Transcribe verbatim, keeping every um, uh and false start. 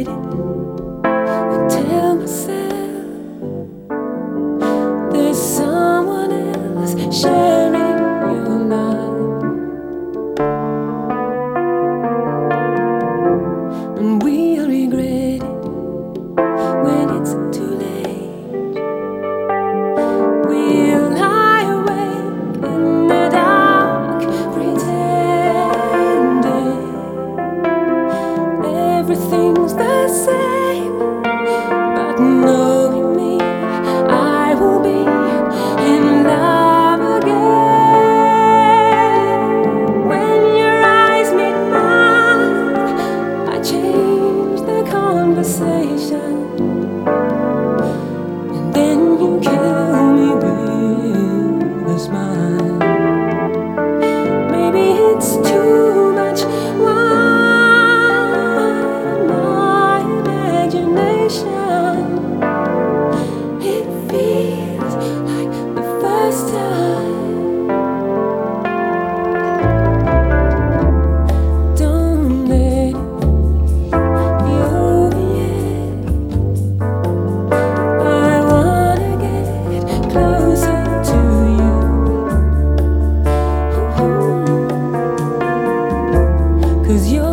I tell myself there's someone else sharing your life, and we'll regret it when it's too late. We'll lie awake in the dark, pretending everything's the same, but knowing me, I will be in love again. When your eyes meet mine, I change the conversation, and then you kill me with a smile. Maybe it's too much wine, my imagination. It feels like the first time. Don't let it be over yet. I wanna get closer to you. Ooh. 'Cause you're